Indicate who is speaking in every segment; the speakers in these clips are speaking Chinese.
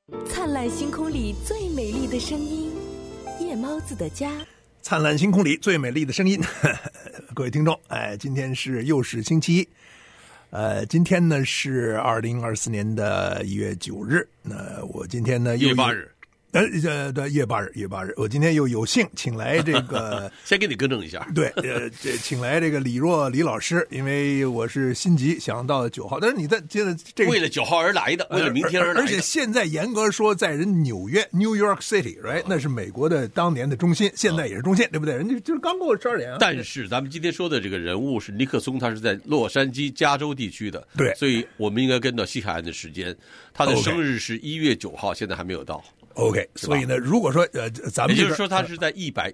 Speaker 1: 灿烂星空里最美丽的声音，夜猫子的家。
Speaker 2: 灿烂星空里最美丽的声音，各位听众，今天又是星期一，今天呢是2024年的1月9日，那我今天呢
Speaker 3: 1月8日。
Speaker 2: 对，1月8日，我今天又有幸请来这个，
Speaker 3: 先给你更正一下，
Speaker 2: 对，请来这个李若李老师，因为我是心急想到9号，但是你在现在这个
Speaker 3: 为了9号而来的，为了明天而来的，
Speaker 2: 而且现在严格说，在人纽约 New York City，right，那是美国的当年的中心，现在也是中心，对不对？人家就是刚过12点啊。
Speaker 3: 但是咱们今天说的这个人物是尼克松，他是在洛杉矶加州地区的，
Speaker 2: 对，
Speaker 3: 所以我们应该跟到西海岸的时间，他的生日是1月9号，现在还没有到。
Speaker 2: OK， 所以呢，如果说咱们
Speaker 3: 也就是说，他是在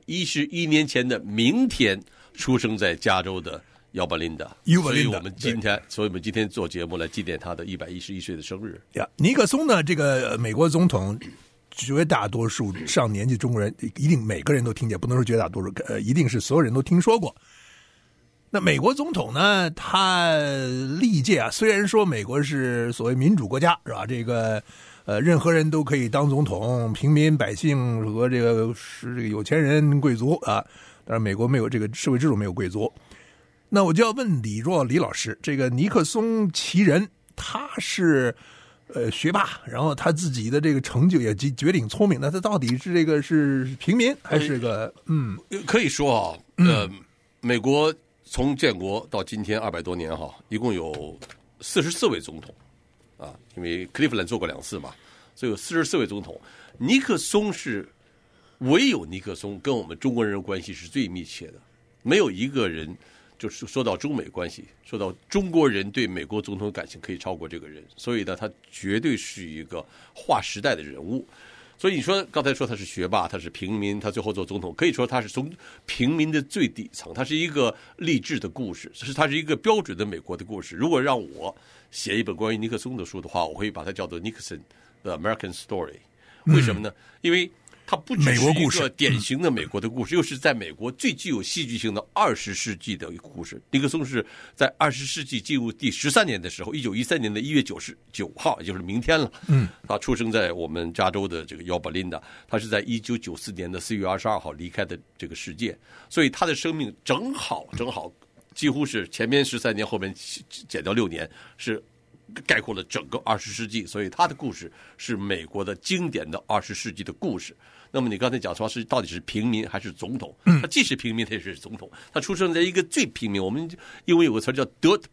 Speaker 3: 111年前的明天出生在加州的姚巴琳达，所以我们今天做节目来纪念他的111岁的生日。
Speaker 2: 尼克松呢，这个美国总统，绝大多数上年纪中国人一定每个人都听见，不能说绝大多数，一定是所有人都听说过。那美国总统呢，他历届啊，虽然说美国是所谓民主国家，是吧？这个。任何人都可以当总统，平民百姓和这个有钱人、贵族啊。当然，美国没有这个社会制度，没有贵族。那我就要问李老师，这个尼克松其人，他是学霸，然后他自己的这个成就也绝顶聪明。那他到底是这个是平民还是个
Speaker 3: 可以说啊，美国从建国到今天200多年哈，一共有44位总统。啊，因为克利夫兰做过2次嘛，所以有44位总统。尼克松是唯有尼克松跟我们中国人的关系是最密切的，没有一个人就是说到中美关系，说到中国人对美国总统的感情可以超过这个人，所以呢，他绝对是一个划时代的人物。所以你说刚才说他是学霸，他是平民，他最后做总统，可以说他是从平民的最底层，他是一个励志的故事，他是一个标准的美国的故事。如果让我写一本关于尼克松的书的话，我会把它叫做 Nixon The American Story。 为什么呢？因为它不只是一个典型的美国的故事，又是在美国最具有戏剧性的20世纪的一个故事。尼克松是在20世纪进入第13年的时候，1913年的1月9号，也就是明天了。他出生在我们加州的这个姚巴琳达，他是在1994年的4月22号离开的这个世界，所以他的生命正好几乎是前面13年，后面减掉6年，是概括了整个20世纪，所以他的故事是美国的经典的20世纪的故事。那么你刚才讲说到底是平民还是总统？他既是平民，他也是总统。他出生在一个最平民，我们英文有个词叫 dirt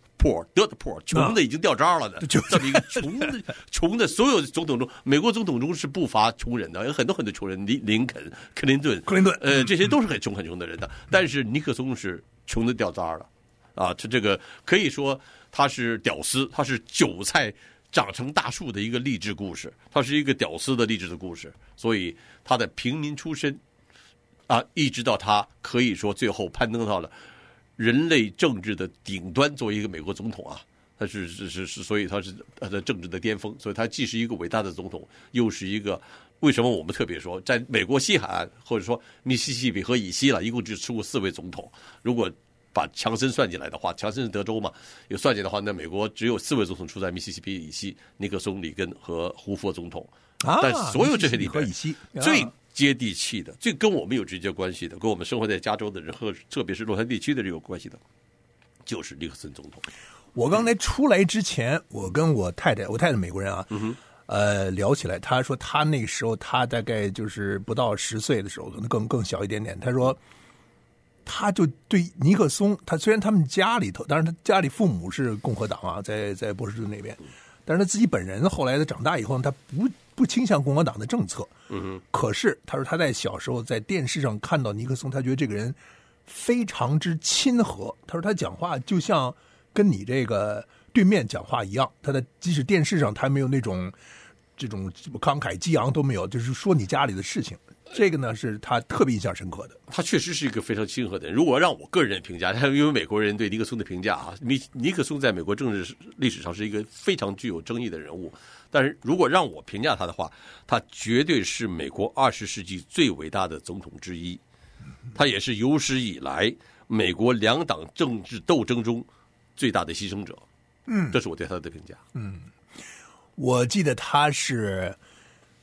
Speaker 3: poor， 穷的已经掉渣了的，这么一个穷的。所有总统中，美国总统中是不乏穷人的，有很多穷人，林肯、克林顿，这些都是很穷的人的。但是尼克松是穷的掉渣了，啊，这个可以说他是屌丝，他是韭菜长成大树的一个励志故事，他是一个屌丝的励志的故事。所以他的平民出身啊，一直到他可以说最后攀登到了人类政治的顶端，作为一个美国总统啊，他是所以他是他的政治的巅峰。所以他既是一个伟大的总统，又是一个，为什么我们特别说在美国西海岸或者说密西西比河以西了，一共只出过4位总统。如果把强森算进来的话，强森是德州嘛，有算进来的话，那美国只有4位总统出在密西西比以西，尼克松、里根和胡佛总统。但所有这些里面，最接地气的、最跟我们有直接关系的、跟我们生活在加州的人和特别是洛杉矶地区的人有关系的，就是尼克森总统。
Speaker 2: 我刚才出来之前，我跟我太太美国人啊，聊起来，他说他那时候他大概就是不到10岁的时候，可能更小一点点。他说，他就对尼克松，他虽然他们家里头，当然他家里父母是共和党啊，在波士顿那边，但是他自己本人后来他长大以后，他不倾向共和党的政策。可是他说他在小时候在电视上看到尼克松，他觉得这个人非常之亲和。他说他讲话就像跟你这个对面讲话一样，即使电视上他没有这种慷慨激昂都没有，就是说你家里的事情。这个呢是他特别印象深刻的。
Speaker 3: 他确实是一个非常亲和的人。如果让我个人评价，因为美国人对尼克松的评价啊，尼克松在美国政治历史上是一个非常具有争议的人物。但是如果让我评价他的话，他绝对是美国20世纪最伟大的总统之一。他也是有史以来美国两党政治斗争中最大的牺牲者。这是我对他的评价。
Speaker 2: 我记得他是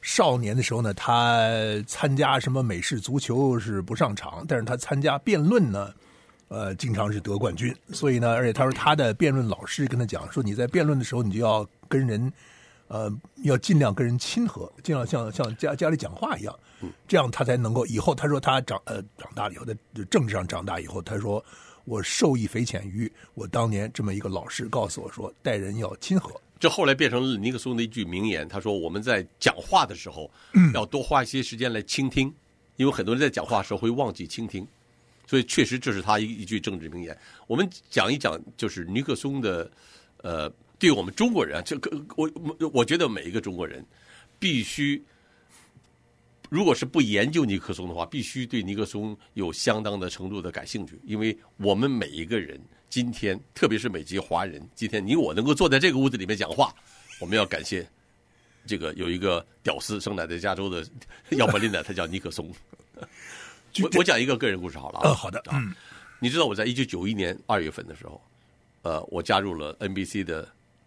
Speaker 2: 少年的时候呢，他参加什么美式足球是不上场，但是他参加辩论呢，经常是得冠军。所以呢，而且他说他的辩论老师跟他讲说，你在辩论的时候，你就要跟人，要尽量跟人亲和，尽量像家里讲话一样，这样他才能够以后。他说他长大了以后，在政治上长大以后，他说我受益匪浅于我当年这么一个老师告诉我说，待人要亲和。
Speaker 3: 这后来变成了尼克松的一句名言，他说我们在讲话的时候要多花一些时间来倾听，因为很多人在讲话的时候会忘记倾听，所以确实这是他一句政治名言。我们讲一讲就是尼克松的对我们中国人啊，这个我觉得每一个中国人必须，如果是不研究尼克松的话，必须对尼克松有相当的程度的感兴趣，因为我们每一个人今天，特别是美籍华人，今天你我能够坐在这个屋子里面讲话，我们要感谢这个有一个屌丝生长在加州的要不林的，他叫尼克松。我讲一个个人故事好了。
Speaker 2: 好的。
Speaker 3: 你知道我在1991年2月份的时候，我加入了 NBC 的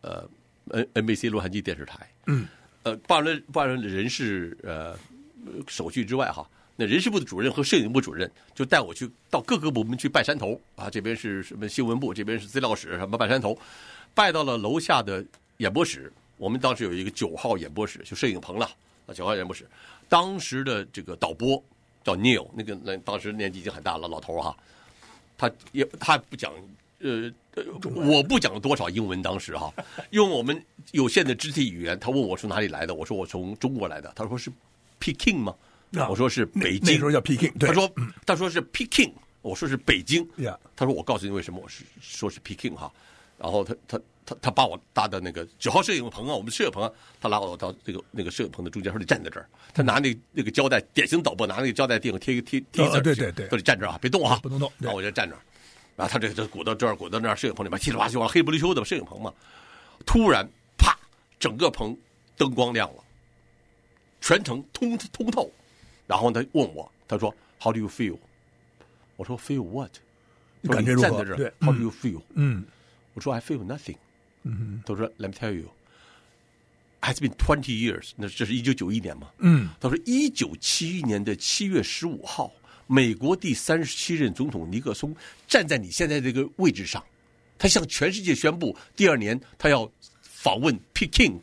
Speaker 3: NBC 洛杉矶电视台。办完人事手续之外哈。那人事部的主任和摄影部主任就带我去到各个部门去拜山头啊，这边是什么新闻部，这边是资料室，什么拜山头，拜到了楼下的演播室。我们当时有一个9号演播室，就摄影棚了啊，9号演播室。当时的这个导播叫 Neil， 那当时年纪已经很大了，老头哈，他不讲我不讲多少英文，当时哈，用我们有限的肢体语言，他问我从哪里来的，我说我从中国来的，他说是 Peking 吗？我说是北京，
Speaker 2: 那时候叫 Peking。
Speaker 3: 他说是 Peking， 我说是北京。他说我告诉你为什么我说是 Peking 哈。然后他把我搭到那个9号摄影棚啊，我们摄影棚啊，他拉我到那个摄影棚的中间，说你站在这儿。他拿那个胶带，典型导播拿那个胶带贴字，
Speaker 2: 对，
Speaker 3: 说你站这儿啊，别动啊，
Speaker 2: 不能动。
Speaker 3: 然后我就站这儿，然后他这鼓到这儿，鼓到那儿，摄影棚里面稀里哗啦黑不溜秋的摄影棚嘛。突然啪，整个棚灯光亮了，全程通透。然后他问我，他说 How do you feel？ 我说 Feel what？
Speaker 2: 感觉如何？
Speaker 3: 站在这儿 How do you feel？ 我说 I feel nothing。他说 Let me tell you，has been 20 years。那这是1991年嘛？他说1971年的7月15号，美国第37任总统尼克松站在你现在这个位置上，他向全世界宣布，第2年他要访问 Peking。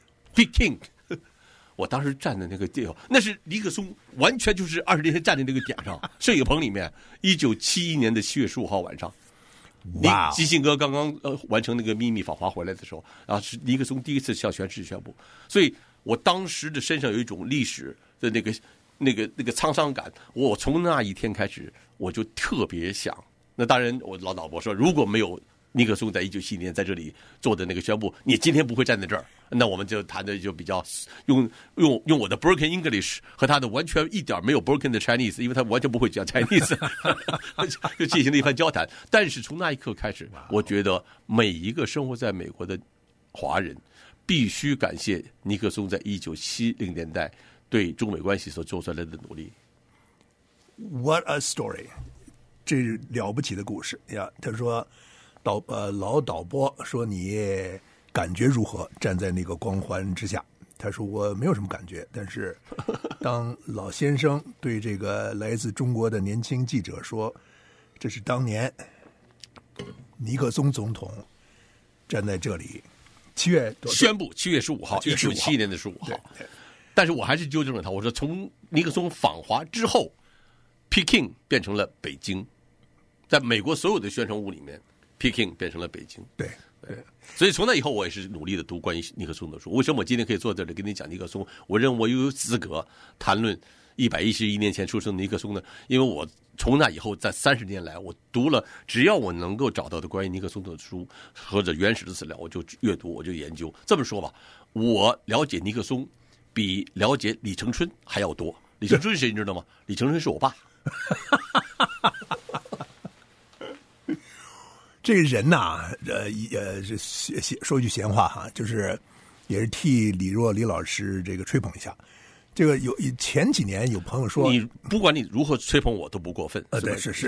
Speaker 3: 我当时站在那个地方，那是尼克松完全就是20年前站在那个点上，摄影棚里面。1971年的7月15号晚上，基辛格刚刚完成那个秘密访华回来的时候，然后是尼克松第一次向全世界宣布，所以我当时的身上有一种历史的那个沧桑感。我从那一天开始，我就特别想。那当然，我老导播说，如果没有尼克松在1971年在这里做的那个宣布，你今天不会站在这儿。那我们就谈的就比较用我的 broken English 和他的完全一点没有 broken 的 Chinese， 因为他完全不会讲 Chinese， 就进行了一番交谈。但是从那一刻开始，我觉得每一个生活在美国的华人必须感谢尼克松在1970年代对中美关系所做出来的努力。
Speaker 2: What a story！ 这是了不起的故事呀！他说，老导播说你感觉如何？站在那个光环之下，他说我没有什么感觉，但是当老先生对这个来自中国的年轻记者说，这是当年尼克松总统站在这里
Speaker 3: 宣布7月15号，1971年的15号。但是我还是纠正了他，我说从尼克松访华之后 ，Peking 变成了北京，在美国所有的宣传物里面 ，Peking 变成了北京。
Speaker 2: 对。
Speaker 3: 所以从那以后，我也是努力的读关于尼克松的书。为什么我今天可以坐在这里跟你讲尼克松？我认为我有资格谈论111年前出生的尼克松呢？因为我从那以后，在30年来，我读了只要我能够找到的关于尼克松的书或者原始的资料，我就阅读，我就研究。这么说吧，我了解尼克松比了解李承春还要多。李承春是谁你知道吗？李承春是我爸。
Speaker 2: 这个人呐，说句闲话哈，就是也是替李老师这个吹捧一下。这个前几年有朋友说，
Speaker 3: 你不管你如何吹捧我都不过分。
Speaker 2: 对，是。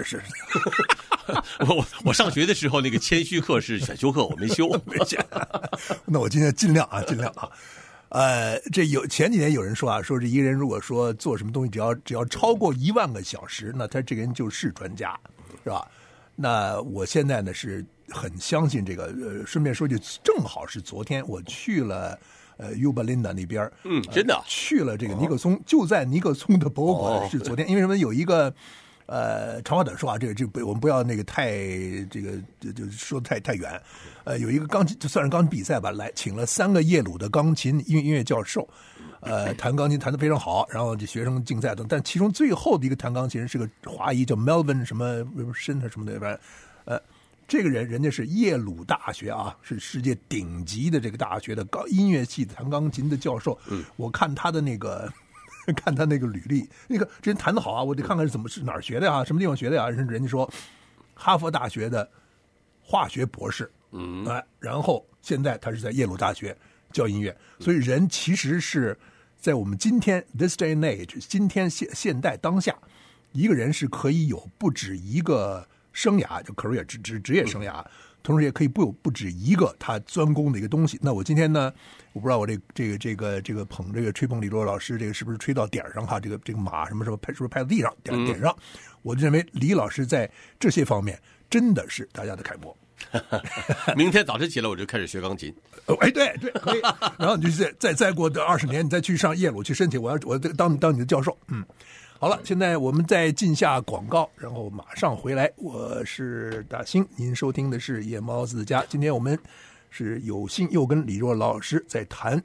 Speaker 3: 我上学的时候那个谦虚课是选修课，我没修。
Speaker 2: 那我今天尽量啊。 这前几年有人说啊，说这一个人如果说做什么东西，只要超过1万个小时，那他这个人就是专家，是吧？那我现在呢是很相信这个。顺便说句，正好是昨天我去了Yuba Linda 那边，
Speaker 3: 真的
Speaker 2: 去了这个尼克松，就在尼克松的博物馆是昨天，因为什么有一个。长话短说啊，这个我们不要那个太这个就说的太远。有一个钢琴，就算是钢琴比赛吧，来请了3个耶鲁的钢琴音乐教授，弹钢琴弹得非常好，然后这学生竞赛等。但其中最后的一个弹钢琴人是个华裔，叫 Melvin 什么申什么的，反正这个人家是耶鲁大学啊，是世界顶级的这个大学的音乐系弹钢琴的教授。我看他的那个。看他那个履历，那个这人弹得好啊，我得看看是哪儿学的啊，什么地方学的啊？人家说哈佛大学的化学博士，然后现在他是在耶鲁大学教音乐，所以人其实是在我们今天 this day and age 今天现代当下，一个人是可以有不止一个生涯，就 career 职业生涯。同时也可以不止一个他专攻的一个东西。那我今天呢，我不知道我这个捧这个吹捧李若老师，这个是不是吹到点上哈？这个马什么是不是拍到地上点上？我就认为李老师在这些方面真的是大家的楷模。
Speaker 3: 明天早晨起来我就开始学钢琴。
Speaker 2: 对，可以。然后你就再过20年，你再去上耶鲁去申请，我当你的教授。好了，现在我们再进下广告，然后马上回来。我是大兴，您收听的是夜猫子家。今天我们是有幸又跟李若老师在谈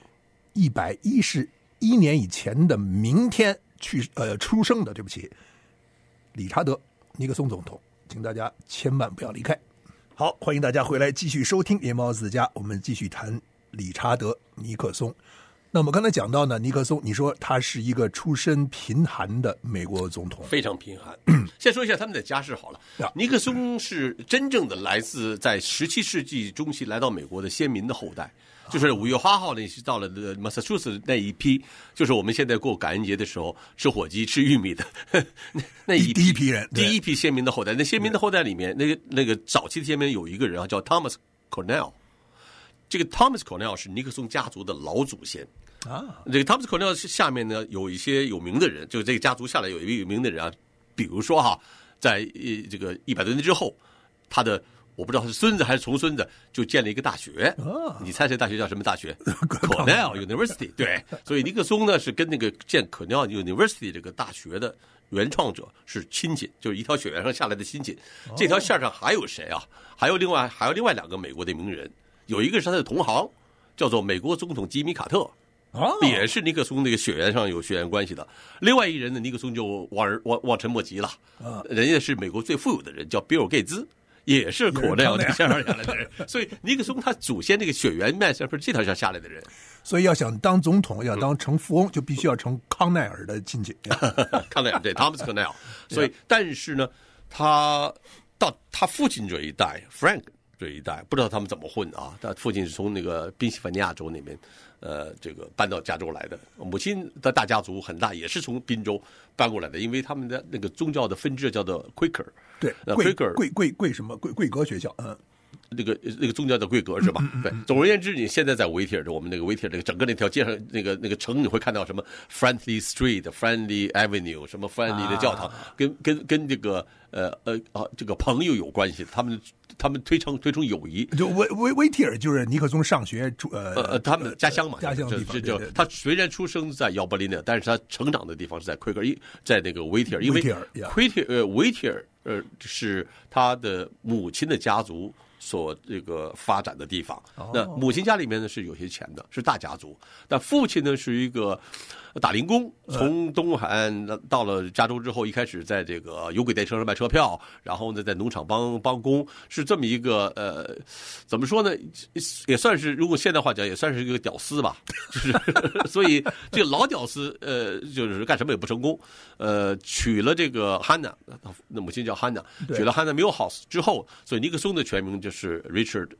Speaker 2: 111年以前的明天出生的，对不起，理查德·尼克松总统，请大家千万不要离开。好，欢迎大家回来继续收听夜猫子家，我们继续谈理查德·尼克松。那我们刚才讲到呢，尼克松，你说他是一个出身贫寒的美国总统，
Speaker 3: 非常贫寒。先说一下他们的家世好了。尼克松是真正的来自在17世纪中期来到美国的先民的后代，就是5月8号呢是到了Massachusetts 那一批，就是我们现在过感恩节的时候吃火鸡吃玉米的那一批
Speaker 2: 第一批人，
Speaker 3: 第一批先民的后代。那先民的后代里面，那个早期的先民有一个人啊，叫 Thomas Cornell。这个 Thomas Cornell 是尼克松家族的老祖先啊。这个 Thomas Cornell 下面呢有一些有名的人，就这个家族下来有一位有名的人啊，比如说哈，在这个100多年之后，他的我不知道是孙子还是重孙子就建了一个大学。你猜这大学叫什么大学？Cornell University。对，所以尼克松呢是跟那个建 Cornell University 这个大学的原创者是亲戚，就是一条血缘上下来的亲戚。这条线上还有谁啊？还有另外2个美国的名人。有一个是他的同行，叫做美国总统吉米·卡特，也是尼克松那个血缘上有血缘关系的。另外一人呢，尼克松就望尘莫及了，人家是美国最富有的人，叫比尔·盖茨，也是口奈尔那个线上下来的人。所以尼克松他祖先那个血缘脉是这条线下来的人。
Speaker 2: 所以要想当总统，要当成富翁，就必须要成康奈尔的亲戚。
Speaker 3: 康奈尔对 ，Thomas Cornell。所以，但是呢，他到他父亲这一代 ，Frank。这一代不知道他们怎么混啊？他父亲是从那个宾夕法尼亚州那边，这个搬到加州来的。母亲的大家族很大，也是从宾州搬过来的，因为他们的那个宗教的分支叫做 Quaker。
Speaker 2: 对，Quaker 贵什么贵格学校？
Speaker 3: 那个宗教的贵格是吧？对。总而言之，你现在在维提尔，我们那个维提尔这个整个那条街上，那个城，你会看到什么 Friendly Street、Friendly Avenue， 什么 Friendly 的教堂，跟这个这个朋友有关系，他们推崇友谊。
Speaker 2: 就维提尔就是尼克松上学
Speaker 3: 他们家乡嘛，
Speaker 2: 家乡地方。
Speaker 3: 就他虽然出生在姚伯林的，但是他成长的地方是在奎格，在那个维提尔，因为维提尔是他的母亲的家族所这个发展的地方。那母亲家里面呢是有些钱的，是大家族。但父亲呢是一个打零工，从东海岸到了加州之后，一开始在这个有轨电车上卖车票，然后呢在农场帮工，是这么一个怎么说呢，也算是如果现代话讲，也算是一个屌丝吧。就是所以这个老屌丝就是干什么也不成功。娶了这个 Hannah， 那母亲叫 Hannah， 娶了 Hannah Milhouse 之后，所以尼克松的全名就是 Richard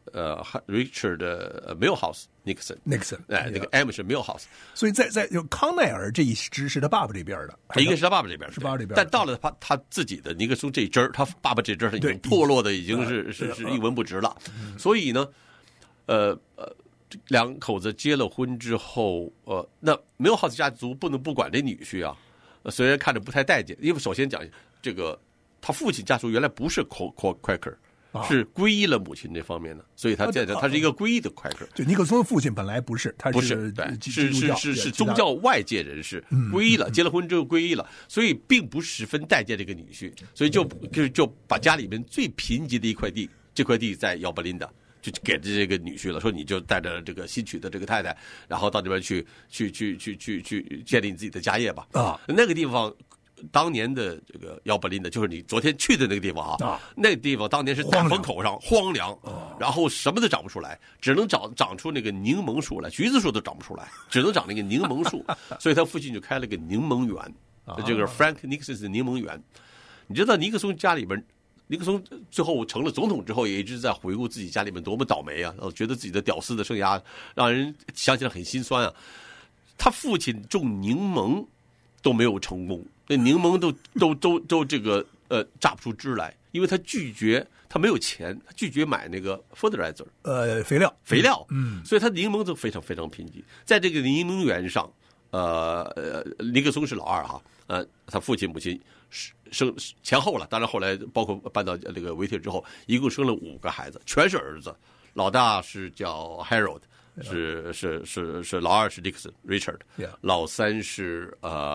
Speaker 3: Milhouse Nixon， 那个 M 是 Milhouse，
Speaker 2: 所以在康奈尔这一支是他爸爸这边的，
Speaker 3: 一个是他爸爸这边，
Speaker 2: 是爸爸这边，
Speaker 3: 但到了他自己的尼克松这一支，他爸爸这支已经破落的已经是一文不值了，所以呢， 两口子结了婚之后，那梅尔豪斯家族不能不管这女婿啊。虽然看着不太待见，因为首先讲这个，他父亲家族原来不是 Quaker，是皈依了母亲这方面的，所以他是一个皈依的 Quaker。
Speaker 2: 就尼克松的父亲本来不是，他
Speaker 3: 是宗教外界人士，皈依了，结了婚之后皈依了，所以并不十分待见这个女婿，所以就把家里面最贫瘠的一块地，这块地在姚伯林的。就给这个女婿了，说你就带着这个新娶的这个太太，然后到这边去建立你自己的家业吧。那个地方当年的这个姚伯林的，就是你昨天去的那个地方那个地方当年是大风口上荒凉，然后什么都长不出来，只能长出那个柠檬树来，橘子树都长不出来，只能长那个柠檬树，所以他父亲就开了个柠檬园，这个 Frank Nixon 的柠檬园。你知道尼克松家里边。尼克松最后成了总统之后，也一直在回顾自己家里面多么倒霉啊，觉得自己的屌丝的生涯让人想起来很心酸啊。他父亲种柠檬都没有成功，那柠檬都这个榨不出汁来，因为他拒绝，他没有钱，他拒绝买那个 fertilizer， 肥料，所以他柠檬都非常非常贫瘠。在这个柠檬园上，尼克松是老二哈，他父亲母亲生前后了，当然后来包括搬到这个维特之后，一共生了5个孩子，全是儿子。老大是叫 Harold， 是老二是 Dixon Richard， 老三是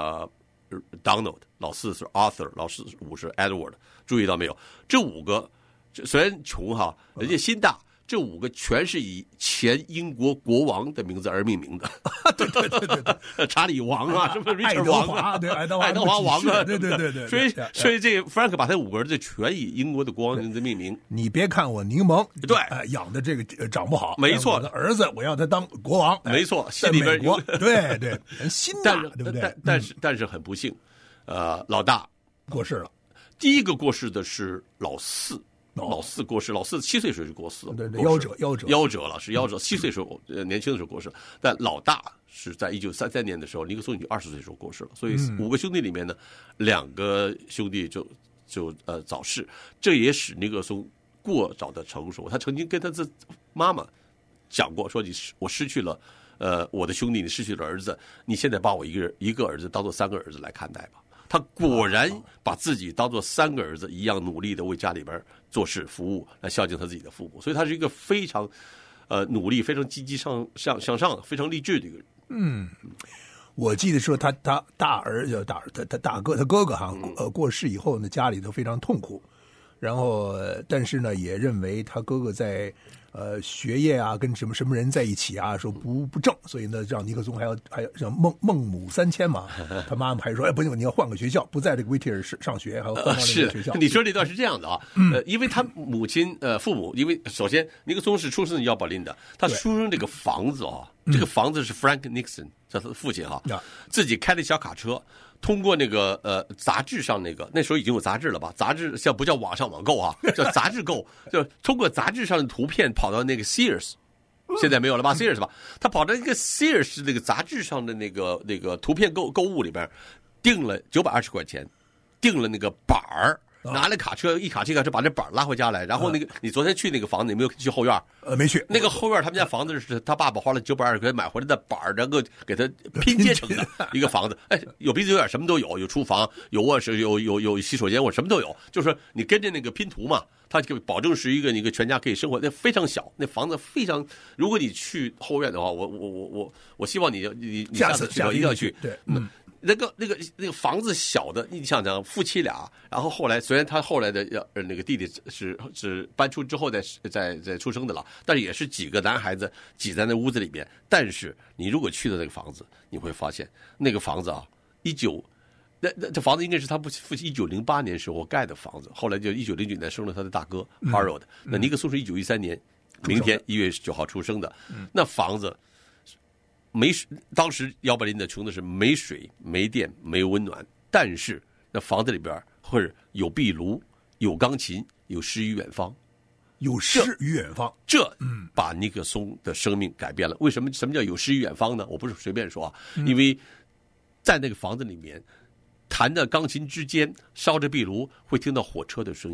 Speaker 3: Donald， 老四是 Arthur， 老5是 Edward。注意到没有？这5个虽然穷哈，人家心大。这5个全是以前英国国王的名字而命名的，对，查理王啊，什么
Speaker 2: 爱德华，对，爱德
Speaker 3: 华王啊，
Speaker 2: 对，
Speaker 3: 所以这个 Frank 把他5个儿子全以英国的国王名字命名。
Speaker 2: 你别看我柠檬，
Speaker 3: 对，
Speaker 2: 养的这个长不好，
Speaker 3: 没错，
Speaker 2: 我的儿子我要他当国王，
Speaker 3: 没错，心里边
Speaker 2: 有，对，心大，对不对？
Speaker 3: 但是很不幸，老大
Speaker 2: 过世了，
Speaker 3: 第一个过世的是老四。老四过世，老四7岁时候就过世了，
Speaker 2: 对，夭折了，
Speaker 3: 是夭折。7岁时候，年轻的时候过世，但老大是在1933年的时候，尼克松已经20岁的时候过世了。所以5个兄弟里面呢，2个兄弟就早逝，这也使尼克松过早的成熟。他曾经跟他的妈妈讲过，说我失去了我的兄弟，你失去了儿子，你现在把我一个儿子当做3个儿子来看待吧。他果然把自己当作3个儿子一样努力的为家里边做事服务，来孝敬他自己的父母，所以他是一个非常努力、非常积极向上、非常励志的一个人。
Speaker 2: 我记得说他大哥他哥哥哈过世以后呢，家里头非常痛苦，然后但是呢也认为他哥哥在学业啊跟什么人在一起啊说不正，所以呢让尼克松还要让孟母3000嘛，他妈妈还说不行，你要换个学校，不在这个威特尔上学，还要换到那个学校。
Speaker 3: 你说这段是这样的啊，因为他母亲父母，因为首先尼克松是出生在姚伯林的，他出生这个房子啊，这个房子是 Frank Nixon， 他的父亲自己开的小卡车。通过那个杂志上那时候已经有杂志了吧？杂志不叫网上网购啊，叫杂志购，就通过杂志上的图片跑到那个 Sears， 现在没有了吧 ？Sears 吧，他跑到那个 Sears 那个杂志上的那个图片购物里边，订了920块钱，订了那个板儿。拿了卡车，一卡车把这板拉回家来，然后那个你昨天去那个房子，你没有去后院？
Speaker 2: 没去。
Speaker 3: 那个后院他们家房子是他爸爸花了920块钱买回来的板，然后给他拼接成的一个房子。有鼻子有眼，什么都有，有厨房，有卧室，有洗手间，我什么都有。就是说你跟着那个拼图嘛，它就保证是一个全家可以生活。那非常小，那房子非常。如果你去后院的话，我希望你下次去一定要去。
Speaker 2: 对，
Speaker 3: 那个房子小的，你想想夫妻俩，然后后来虽然他后来的那个弟弟是搬出之后再出生的了，但是也是几个男孩子挤在那屋子里面。但是你如果去的那个房子，你会发现那个房子啊，这房子应该是他父亲1908年时候盖的房子，后来就1909年生了他的大哥 Harold。那尼克松是1913年明天1月9号出生的，那房子。当时姚伯林的穷的是没水、没电、没温暖，但是那房子里边或者有壁炉、有钢琴、有诗与远方，
Speaker 2: 有诗与远方，
Speaker 3: 这把尼克松的生命改变了。为什么叫有诗与远方呢？我不是随便说啊，因为在那个房子里面，弹的钢琴之间，烧着壁炉，会听到火车的声音。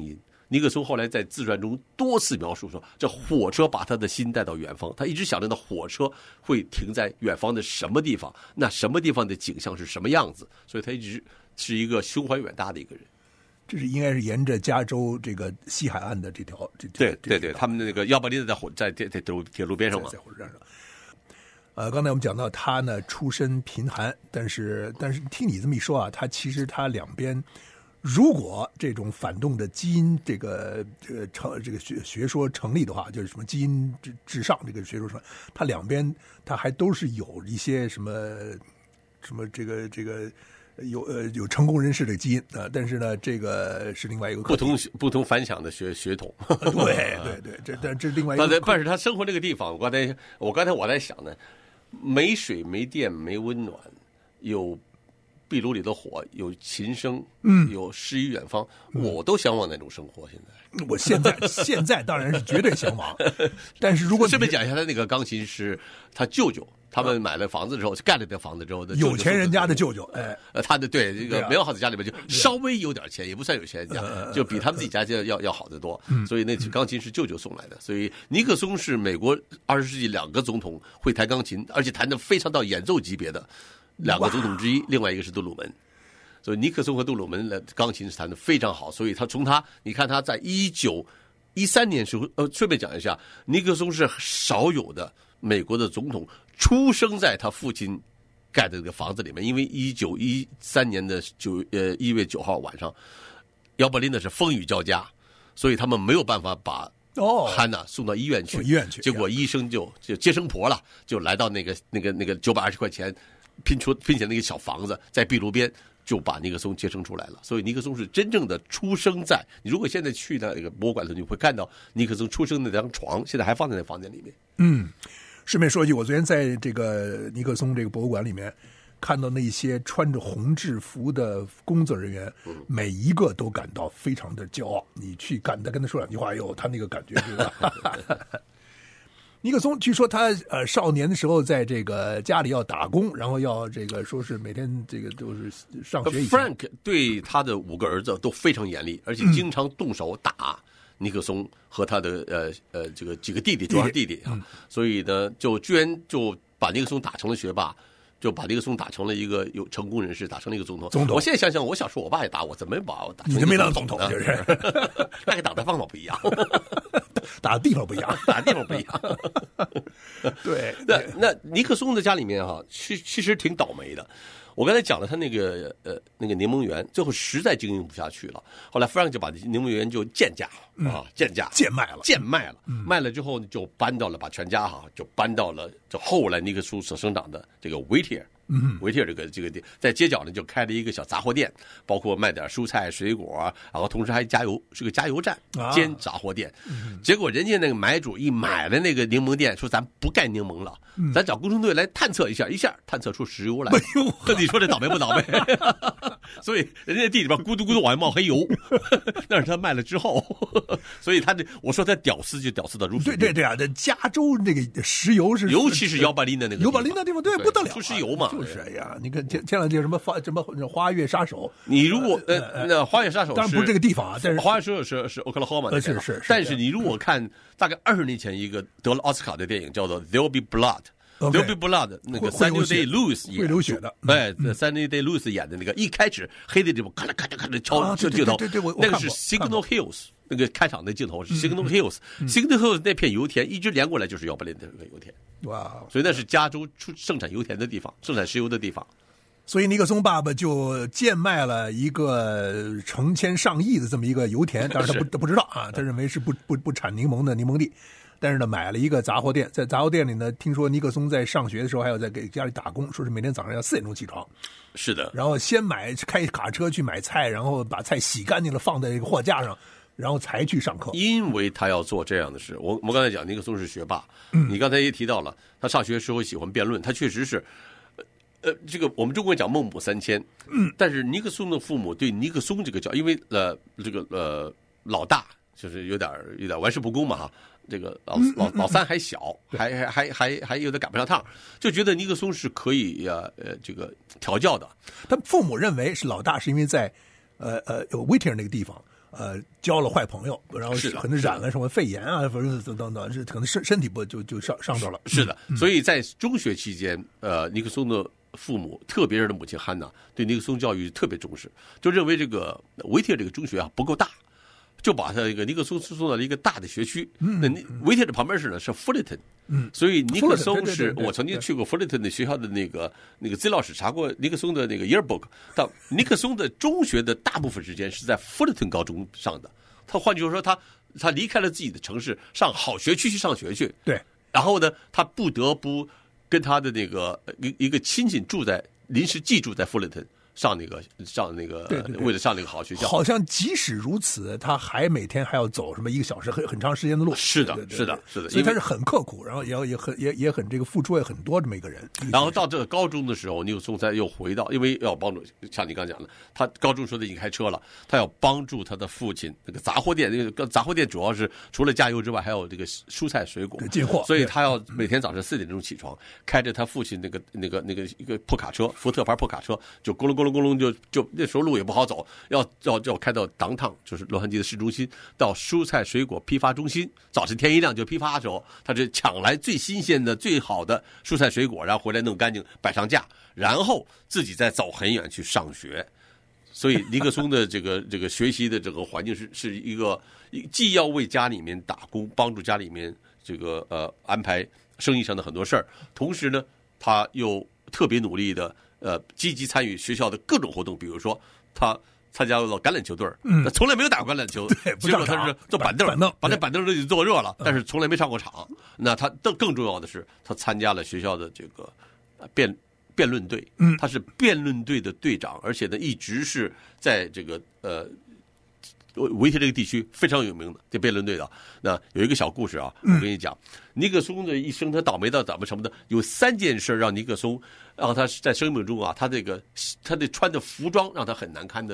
Speaker 3: 尼克松后来在自传中多次描述说，这火车把他的心带到远方，他一直想着那火车会停在远方的什么地方，那什么地方的景象是什么样子，所以他一直是一个胸怀远大的一个人。
Speaker 2: 这是应该是沿着加州这个西海岸的这条，
Speaker 3: 对，他们的那个亚伯林在铁路边上嘛，
Speaker 2: 在火车站上。刚才我们讲到他呢出身贫寒，但是听你这么一说啊，他其实他两边，如果这种反动的基因这个学说成立的话，就是什么基因至上这个学说成，他两边他还都是有一些什么这个。有成功人士的基因啊，但是呢，这个是另外一个
Speaker 3: 不同凡响的血统。
Speaker 2: 对，这另外一个。
Speaker 3: 但是他生活这个地方，我刚才我在想呢，没水、没电、没温暖，有壁炉里的火，有琴声，有诗与远方，我都向往那种生活。
Speaker 2: 我现在当然是绝对向往，但是如果
Speaker 3: 顺便讲一下，他那个钢琴是他舅舅。他们买了房子之后，盖了这房子之后的
Speaker 2: 有钱人家的舅舅，
Speaker 3: 他的对这个梅尔豪斯家里边就稍微有点钱，也不算有钱人家，就比他们自己家要好得多。所以那钢琴是舅舅送来的。所以尼克松是美国20世纪2个总统会弹钢琴，而且弹得非常到演奏级别的2个总统之一，另外一个是杜鲁门。所以尼克松和杜鲁门的钢琴是弹得非常好。所以你看他在1913年时候，顺便讲一下，尼克松是少有的美国的总统出生在他父亲盖的这个房子里面，因为1913年的1月9号晚上，姚伯林呢是风雨交加，所以他们没有办法把汉娜送到医院去。结果医生就接生婆了，就来到那个920块钱拼起来那个小房子，在壁炉边就把尼克松接生出来了。所以尼克松是真正的出生在，你如果现在去那个博物馆的时候，你会看到尼克松出生的那张床，现在还放在那房间里面。
Speaker 2: 顺便说一句，我昨天在这个尼克松这个博物馆里面看到那些穿着红制服的工作人员，每一个都感到非常的骄傲。你去跟他说两句话，他那个感觉是吧？尼克松据说他少年的时候在这个家里要打工，然后要这个说是每天这个都是上学。
Speaker 3: Frank 对他的5个儿子都非常严厉，而且经常动手打尼克松和他的这个几个弟弟，主要是弟弟啊，所以呢，居然就把尼克松打成了学霸，就把尼克松打成了一个有成功人士，打成了一个总统。我现在想想，我小时候我爸也打我，怎么把我打成？
Speaker 2: 你没当总统就是，
Speaker 3: 那个打的方法不一样，
Speaker 2: 打的地方不一样，
Speaker 3: 打的地方不一样。
Speaker 2: 对，
Speaker 3: 那尼克松的家里面哈，其实挺倒霉的。我刚才讲了他那个柠檬园，最后实在经营不下去了。后来 Frank 就把柠檬园就贱卖了，卖了之后就把全家就搬到了就后来尼克松所生长的这个维提尔。维提尔这个店在街角呢就开了一个小杂货店，包括卖点蔬菜水果，然后同时还是个加油站兼杂货店。结果人家那个买主一买了那个柠檬店，说咱不干柠檬了，咱找工程队来探测一下探测出石油来。你说这倒霉不倒霉？所以人家地里边咕嘟咕嘟往外冒黑油，那是他卖了之后。所以我说他屌丝就屌丝到如此。
Speaker 2: 对啊，这加州那个石油是，
Speaker 3: 尤其是姚伯林的那个
Speaker 2: 姚伯林的地方，对不得了，
Speaker 3: 出石油嘛。
Speaker 2: 就是哎呀，你看前两天什么花月杀手，
Speaker 3: 你如果那花月杀手
Speaker 2: 当然不是这个地方啊，但是
Speaker 3: 花月杀手是 Oklahoma
Speaker 2: 是，
Speaker 3: 但是你如果看大概20年前一个得了奥斯卡的电影叫做 There'll Be Blood。There'll Be Blood 那个 Samuel Day-Lewis
Speaker 2: 会流血的
Speaker 3: ，Samuel Day-Lewis 演的那个，一开始黑的这部咔啦咔啦咔啦敲镜头，那个是 Signal Hills 那个开场的镜头是 Signal Hills，Signal Hills 那片油田一直连过来就是姚伯林的那个油田。哇！所以那是加州盛产油田的地方，盛产石油的地方。
Speaker 2: 所以尼克松爸爸就贱卖了一个成千上亿的这么一个油田，当然他不知道啊，他认为是不产柠檬的柠檬地。但是呢，买了一个杂货店，在杂货店里呢，听说尼克松在上学的时候还有在给家里打工，说是每天早上要4点钟起床。
Speaker 3: 是的。
Speaker 2: 然后先开卡车去买菜，然后把菜洗干净了放在这个货架上，然后才去上课。
Speaker 3: 因为他要做这样的事。我刚才讲尼克松是学霸，你刚才也提到了，他上学时候喜欢辩论，他确实是。这个我们中国讲孟母三迁，但是尼克松的父母对尼克松这个因为老大就是有点玩世不恭嘛哈。这个老三还小，还有点赶不上趟，就觉得尼克松是可以这个调教的。
Speaker 2: 他父母认为是老大，是因为在维提尔那个地方， 交了坏朋友，然后
Speaker 3: 是的
Speaker 2: 可能染了什么肺炎啊，或者等等，是可能身体不就上着了。
Speaker 3: 是的，所以在中学期间，尼克松的父母，特别是他母亲汉娜，对尼克松教育特别重视，就认为这个维特尔这个中学啊不够大，就把他这个尼克松送到了一个大的学区。那维特尔的旁边是弗雷顿。所以尼克松是我曾经去过弗雷顿的学校的那个资料室查过尼克松的那个 yearbook， 但尼克松的中学的大部分时间是在弗雷顿高中上的。他换句话说，他离开了自己的城市，上好学区去上学去。
Speaker 2: 对，
Speaker 3: 然后呢，他不得不跟他的那个一个亲戚临时寄住在弗雷顿。上那个，
Speaker 2: 对，
Speaker 3: 为了上那个好学校，
Speaker 2: 好像即使如此，他还每天还要走什么1个小时很长时间的路。
Speaker 3: 是的，
Speaker 2: 对，
Speaker 3: 是的，
Speaker 2: 所以他是很刻苦，然后也很这个付出也很多这么一个人。
Speaker 3: 然后到这个高中的时候，尼克松才又回到，因为要帮助，像你刚讲的，他高中时候他已经开车了，他要帮助他的父亲那个杂货店，那个杂货店主要是除了加油之外，还有这个蔬菜水果
Speaker 2: 进货，
Speaker 3: 所以他要每天早上4点钟起床，开着他父亲那个一个破卡车，福特牌破卡车，就咕隆咕隆咕隆就那时候路也不好走，要开到downtown，就是洛杉矶的市中心，到蔬菜水果批发中心，早晨天一亮就批发的时候，他就抢来最新鲜的最好的蔬菜水果，然后回来弄干净摆上架，然后自己再走很远去上学。所以尼克松的这个学习的这个环境是一个既要为家里面打工，帮助家里面这个安排生意上的很多事儿，同时呢他又特别努力的积极参与学校的各种活动，比如说他参加了橄榄球队，他从来没有打过橄榄球，结果他是坐板凳，把那板凳都已经坐热了，但是从来没上过场。那他更重要的是，他参加了学校的这个辩论队，他是辩论队的队长，而且呢一直是在这个维特这个地区非常有名的这辩论队的。那有一个小故事啊，我跟你讲，尼克松的一生他倒霉到怎么什么的，有3件事让尼克松让他在生命中啊，他的穿的服装让他很难堪的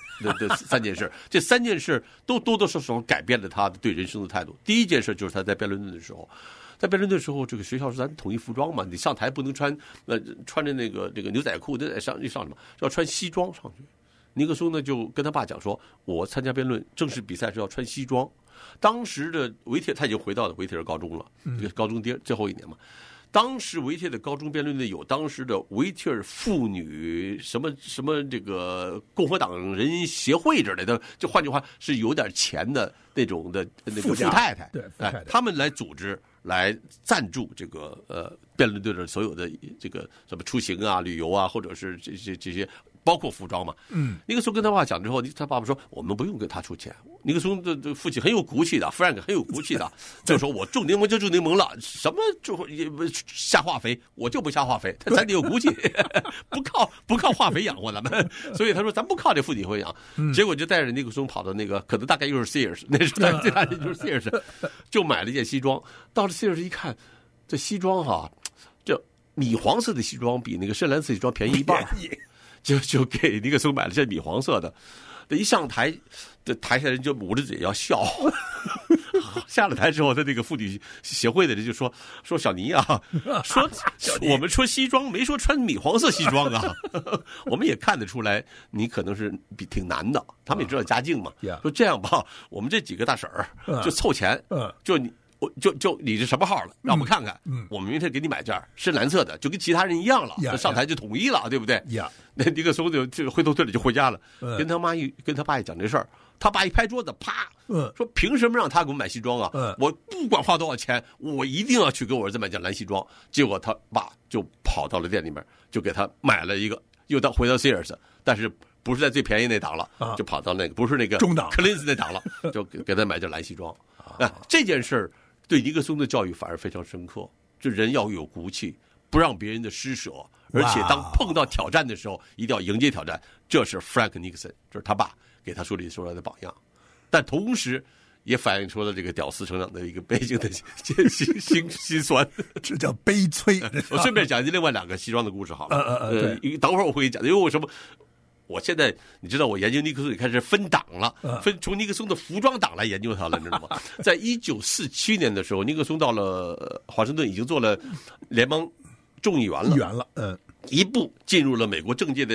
Speaker 3: 3件事，这3件事都多多少少改变了他对人生的态度。第一件事就是他在辩论队的时候。在辩论的时候，这个学校是咱统一服装嘛，你上台不能穿着这个牛仔裤，上什么要穿西装上去。尼克松呢就跟他爸讲说，我参加辩论正式比赛是要穿西装。当时的维特他已经回到了维特尔高中了，这个高中最后1年嘛。当时维特的高中辩论队有当时的维特尔妇女什么这个共和党人协会之类的，就换句话是有点钱的那种的那个富太太，
Speaker 2: 对，富太太，
Speaker 3: 他们来组织来赞助这个辩论队的所有的这个什么出行啊、旅游啊，或者是这些。包括服装嘛，尼克松跟他爸讲之后，他爸爸说我们不用给他出钱。尼克松的父亲很有骨气的 ，Frank 很有骨气的，就说我种柠檬就种柠檬了，什么就下化肥，我就不下化肥，咱得有骨气，不靠化肥养活咱们。所以他说咱不靠这父亲会养，结果就带着尼克松跑到那个可能大概又是 Sears， 那时候最大的就是 Sears， 就买了一件西装，到了 Sears 一看，这西装哈，这米黄色的西装比那个深蓝色西装便宜1半。就给尼克松买了件米黄色的，一上台，这台下人就捂着嘴要笑。下了台之后，他那个妇女协会的人就说小尼啊，说我们说西装没说穿米黄色西装啊，我们也看得出来你可能是挺难的，他们也知道家境嘛。说这样吧，我们这几个大婶儿就凑钱，就你这什么号了，让我们看看，我们明天给你买件深蓝色的，就跟其他人一样了，上台就统一了，对不对？那尼克松就灰头土脸就回家了，跟他爸一讲这事儿，他爸一拍桌子，啪，说凭什么让他给我买西装啊？我不管花多少钱，我一定要去给我儿子买件蓝西装。结果他爸就跑到了店里面，就给他买了一个，又回到 Sears， 但是不是在最便宜那档了，就跑到那个不是那个
Speaker 2: 中档
Speaker 3: Collins 那档了，就给他买件蓝西装。这件事儿对尼克松的教育反而非常深刻，就人要有骨气，不让别人的施舍，而且当碰到挑战的时候，一定要迎接挑战。这是 Frank Nixon， 这是他爸给他树立出来的榜样，但同时也反映出了这个屌丝成长的一个背景的心酸，
Speaker 2: 这叫悲催。
Speaker 3: 我顺便讲另外2个西装的故事好了。等会儿我会讲，因为我现在你知道，我研究尼克松也开始分党了，从尼克松的服装党来研究他了，你知道吗？在1947年的时候，尼克松到了华盛顿，已经做了联邦众议员了，一步进入了美国政界的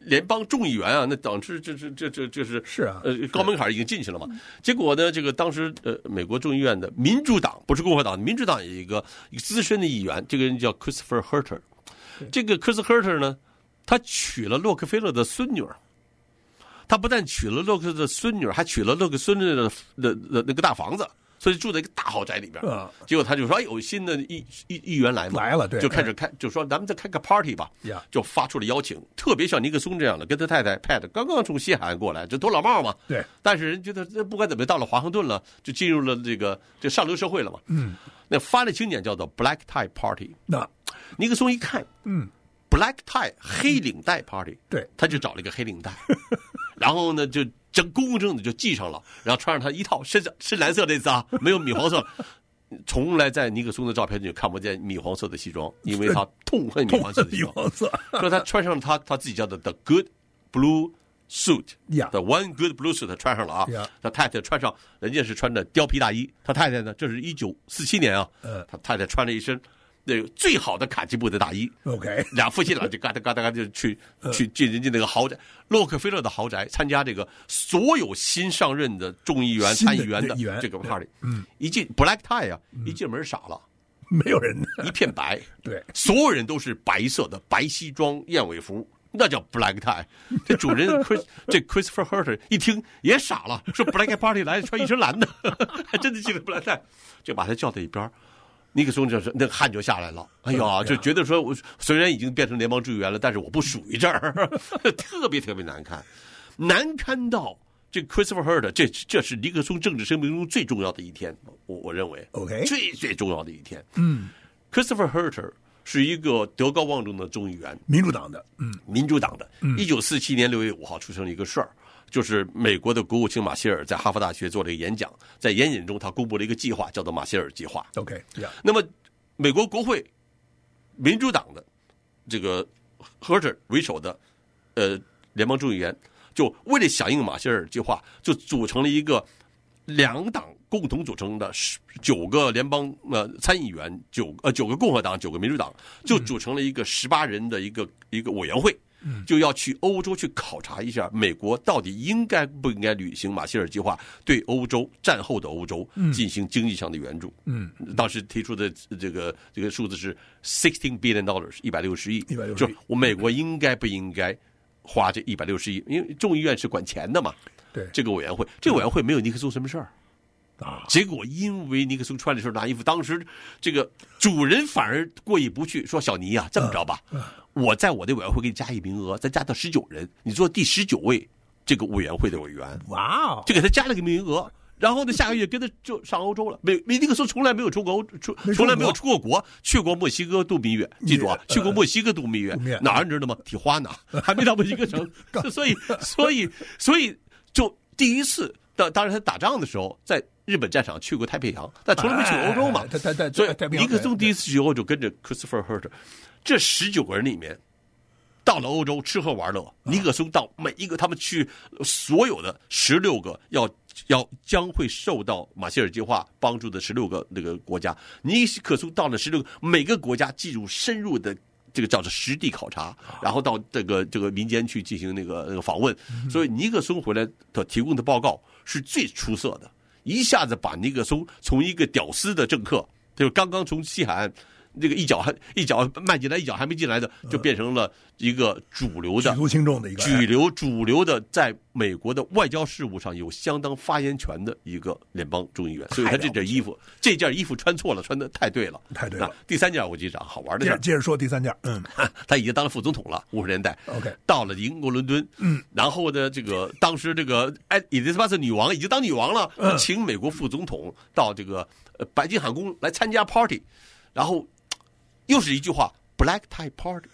Speaker 3: 联邦众议员啊，那当时这
Speaker 2: 是啊，
Speaker 3: 高门槛已经进去了嘛。结果呢，这个当时美国众议院的民主党不是共和党，民主党有一个资深的议员，这个人叫 Christopher Herter。这个 Christopher Herter 呢，他娶了洛克菲勒的孙女儿。他不但娶了洛克的孙女，还娶了洛克孙女的那个大房子，所以住在一个大豪宅里边。结果他就说：“哎，有新的议员来嘛，
Speaker 2: 来了，对，
Speaker 3: 就开始就说咱们再开个 party 吧。”就发出了邀请，特别像尼克松这样的，跟他太太 Pat 刚刚从西海岸过来，就脱老帽嘛。
Speaker 2: 对，
Speaker 3: 但是人觉得不管怎么到了华盛顿了，就进入了这上流社会了嘛。那发的经典叫做 Black Tie Party。那尼克松一看，Black Tie 黑领带 Party，
Speaker 2: 对，
Speaker 3: 他就找了一个黑领带。然后呢，就公公正的就系上了，然后穿上他一套深蓝色的啊，没有米黄色。从来在尼克松的照片里看不见米黄色的西装，因为他痛恨米黄色的西装。说他穿上他自己叫的 The Good Blue Suit，The One Good Blue Suit 他穿上了啊。他太太穿上，人家是穿的貂皮大衣，他太太呢，这是1947年啊，他太太穿了一身那个最好的卡其布的大衣
Speaker 2: ，OK，
Speaker 3: 俩夫妻俩就嘎哒嘎哒嘎就去进人家那个豪宅，洛克菲勒的豪宅，参加这个所有新上任的众议员、参议员的这个 party。一进 Black Tie 啊，一进门傻了，
Speaker 2: 没有人，
Speaker 3: 一片白，
Speaker 2: 对，
Speaker 3: 所有人都是白色的白西装燕尾服。那叫 Black Tie， 这主人这 Christopher Herter 一听也傻了，说 Black Party 来穿一身蓝的，还真的进了 Black Tie， 就把他叫到一边。尼克松就是那汗就下来了，哎呀，就觉得说，我虽然已经变成联邦众议员了，但是我不属于这儿，特别难看，难堪到这 Christopher Herter， 这是尼克松政治生命中最重要的一天，我认为
Speaker 2: ，OK，
Speaker 3: 最重要的一天。Christopher Herter 是一个德高望重的众议员，民主党的。1947年6月5号出生了一个事儿。就是美国的国务卿马歇尔在哈佛大学做了一个演讲，在演讲中他公布了一个计划，叫做马歇尔计划。
Speaker 2: OK，
Speaker 3: 那么美国国会民主党的这个 Herter 为首的联邦众议员，就为了响应马歇尔计划，就组成了一个两党共同组成的9个联邦参议员，9个共和党，9个民主党，就组成了一个18人的一个委员会。就要去欧洲去考察一下，美国到底应该不应该履行马歇尔计划，对欧洲战后的欧洲进行经济上的援助。当时提出的这个数字是$16 billion，160亿，就我美国应该不应该花这160亿？因为众议院是管钱的嘛。
Speaker 2: 对，
Speaker 3: 这个委员会没有尼克松什么事儿。结果因为尼克松穿的时候拿衣服，当时这个主人反而过意不去，说小尼啊，这么着吧，我在我的委员会给你加一名额，再加到19人，你做第19位这个委员会的委员。
Speaker 2: 哇哦，
Speaker 3: 就给他加了个名额。然后呢，下个月跟他就上欧洲了。尼克松从来没有出过从来没有出过国，去过墨西哥度蜜月，记住啊，去过墨西哥度蜜月，哪儿你知道吗？提花呢，还没到墨西哥城。所以就第一次，当然他打仗的时候在日本战场去过太平洋，但从来没去过欧洲嘛。所以尼克松第一次去欧洲，跟着 Christopher Herter， 这19个人里面，到了欧洲吃喝玩乐。尼克松到每一个他们去所有的16个将会受到马歇尔计划帮助的16个那个国家，尼克松到了16个每个国家进入深入的这个叫做实地考察，然后到这个民间去进行那个访问。所以尼克松回来的提供的报告是最出色的，一下子把尼克松从一个屌丝的政客，就是刚刚从西海岸这个一脚迈进来，一脚还没进来的，就变成了一个主流的、
Speaker 2: 举足轻重的一个
Speaker 3: 主流的，在美国的外交事务上有相当发言权的一个联邦众议员。所以他这件衣服穿错了，穿的太对了，
Speaker 2: 太对了。
Speaker 3: 第3件我记着好玩的事，
Speaker 2: 接着说第3件。
Speaker 3: 他已经当了副总统了，50年代。
Speaker 2: OK，
Speaker 3: 到了英国伦敦。然后呢，这个当时这个伊丽莎白女王已经当女王了，请美国副总统到这个白金汉宫来参加 party， 然后又是一句话 Black Tie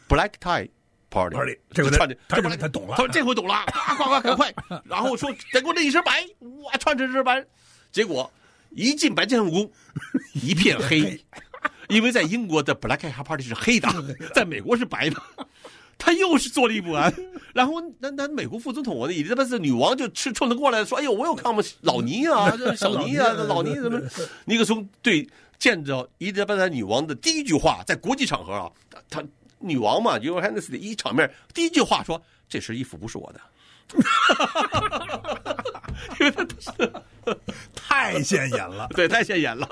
Speaker 3: Party，
Speaker 2: 这个他懂了，
Speaker 3: 他说这回懂了，赶快，然后说再给我这一身白，哇，穿着这身白，结果一进白金汉宫一片黑，因为在英国的 Black Tie Party 是黑的，在美国是白的。他又是坐立不安，然后那美国副总统伊丽莎白女王就冲他过来说：“哎呦，我有看吗？老尼啊，小尼啊，老尼怎么？”尼克松对见着伊丽莎白女王的第一句话，在国际场合啊，他女王嘛 Johannes 的一场面第一句话说：“这身衣服不是我的。”因为他
Speaker 2: 太显眼了，
Speaker 3: 对，太显眼了。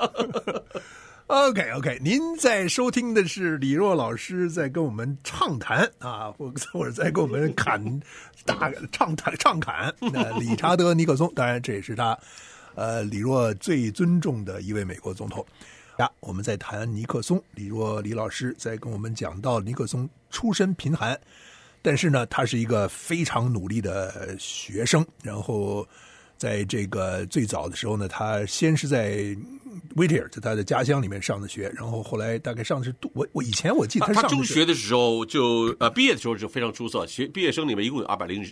Speaker 2: OK， 您在收听的是李若老师在跟我们畅谈啊，或者在跟我们畅侃。理查德·尼克松，当然这也是他李若最尊重的一位美国总统。我们在谈尼克松，李老师在跟我们讲到尼克松出身贫寒，但是呢，他是一个非常努力的学生，然后在这个最早的时候呢，他先是在威特尔，在他的家乡里面上的学，然后后来大概上的是我以前我记得
Speaker 3: 他中学的时候就毕业的时候就非常出色，毕业生里面一共有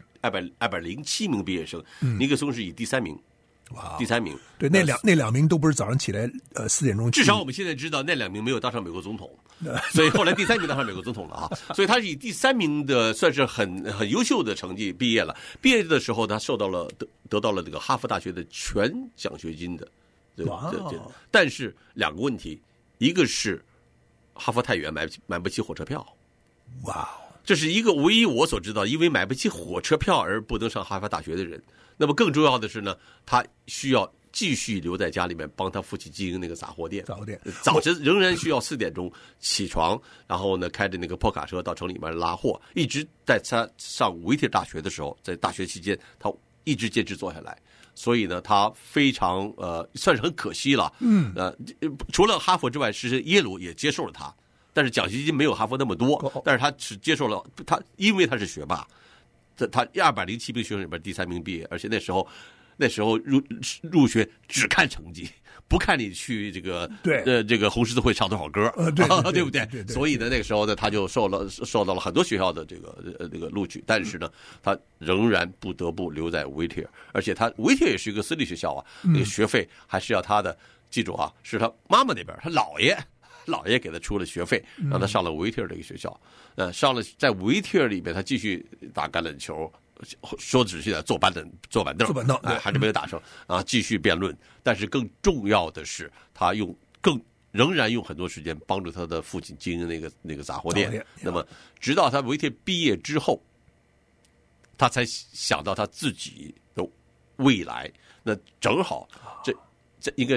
Speaker 3: 207名毕业生，尼克松是以第3名。第3名，
Speaker 2: 对，那两名都不是早上起来4点钟。
Speaker 3: 至少我们现在知道那2名没有当上美国总统，所以后来第3名当上美国总统了啊。所以他是以第3名的算是很优秀的成绩毕业了。毕业的时候，他得到了这个哈佛大学的全奖学金的。但是2个问题，一个是哈佛太远，买不起火车票。
Speaker 2: 哇，
Speaker 3: 这是一个唯一我所知道因为买不起火车票而不能上哈佛大学的人。那么更重要的是呢，他需要继续留在家里面帮他父亲经营那个杂货店。早晨仍然需要4点钟起床，然后呢开着那个破卡车到城里面拉货，一直在他上维特大学的时候，在大学期间他一直坚持做下来。所以呢，他非常算是很可惜了。除了哈佛之外，是耶鲁也接受了他，但是奖学金没有哈佛那么多，但是他只接受了他，因为他是学霸。他207名学生里边第3名毕业，而且那时候入学只看成绩，不看你去这个这个红十字会唱多少歌，对不对？所以呢，那个时候呢，他就受到了很多学校的这个录取，但是呢，他仍然不得不留在维特尔，而且他维特尔也是一个私立学校啊，那个学费还是要他的，记住啊，是他妈妈那边他姥爷给他出了学费，让他上了维特尔这个学校。上了在维特尔里面，他继续打橄榄球，说仔细的坐板凳，还是没有打成啊，继续辩论。但是更重要的是，他仍然用很多时间帮助他的父亲经营那个杂货店。那么，直到他维特尔毕业之后，他才想到他自己的未来。那正好，这应该